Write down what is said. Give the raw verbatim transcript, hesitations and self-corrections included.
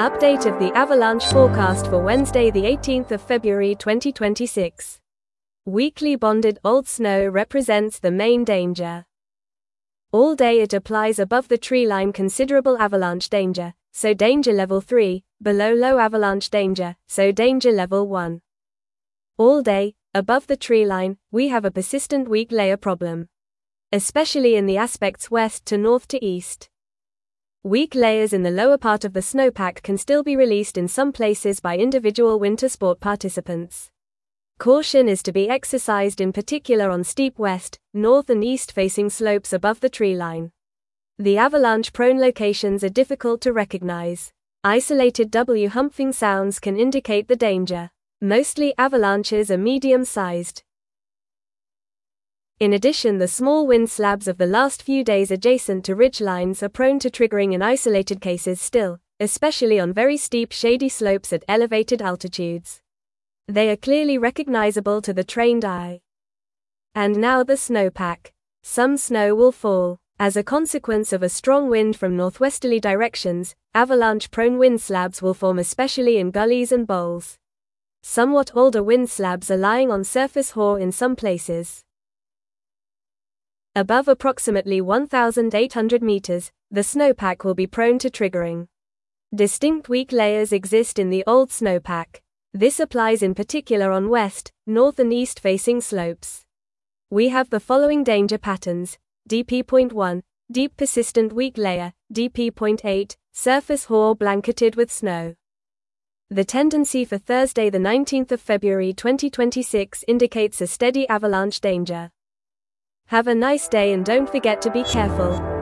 Update of the avalanche forecast for Wednesday the eighteenth of February twenty twenty-six. Weakly bonded old snow represents the main danger. All day it applies above the tree line considerable avalanche danger, so danger level three, below low avalanche danger, so danger level one. All day, above the tree line, we have a persistent weak layer problem. Especially in the aspects west to north to east. Weak layers in the lower part of the snowpack can still be released in some places by individual winter sport participants. Caution is to be exercised in particular on steep west, north and east-facing slopes above the tree line. The avalanche-prone locations are difficult to recognize. Isolated W-humping sounds can indicate the danger. Mostly avalanches are medium-sized. In addition, the small wind slabs of the last few days adjacent to ridge lines are prone to triggering in isolated cases still, especially on very steep shady slopes at elevated altitudes. They are clearly recognizable to the trained eye. And now the snowpack. Some snow will fall. As a consequence of a strong wind from northwesterly directions, avalanche-prone wind slabs will form especially in gullies and bowls. Somewhat older wind slabs are lying on surface hoar in some places. Above approximately one thousand eight hundred meters, the snowpack will be prone to triggering. Distinct weak layers exist in the old snowpack. This applies in particular on west, north and east-facing slopes. We have the following danger patterns: D P point one, deep persistent weak layer, D P point eight, surface hoar blanketed with snow. The tendency for Thursday the nineteenth of February twenty twenty-six indicates a steady avalanche danger. Have a nice day and don't forget to be careful.